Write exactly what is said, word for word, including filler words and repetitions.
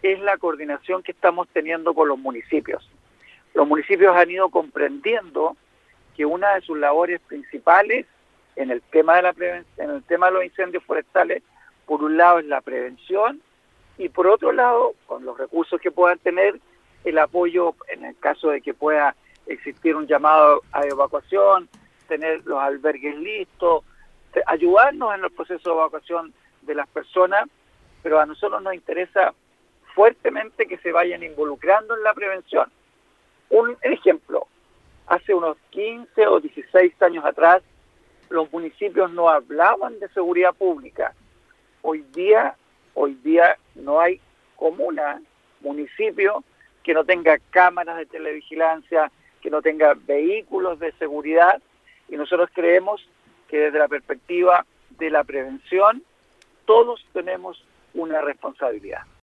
es la coordinación que estamos teniendo con los municipios. Los municipios han ido comprendiendo que una de sus labores principales en el tema de la preven- en el tema de los incendios forestales, por un lado es la prevención y por otro lado, con los recursos que puedan tener, el apoyo en el caso de que pueda existir un llamado a evacuación, tener los albergues listos, te- ayudarnos en el proceso de evacuación de las personas, pero a nosotros nos interesa fuertemente que se vayan involucrando en la prevención. Un ejemplo, hace unos quince o dieciséis años atrás, los municipios no hablaban de seguridad pública. Hoy día, hoy día no hay comuna, municipio, que no tenga cámaras de televigilancia, que no tenga vehículos de seguridad, y nosotros creemos que desde la perspectiva de la prevención, todos tenemos una responsabilidad.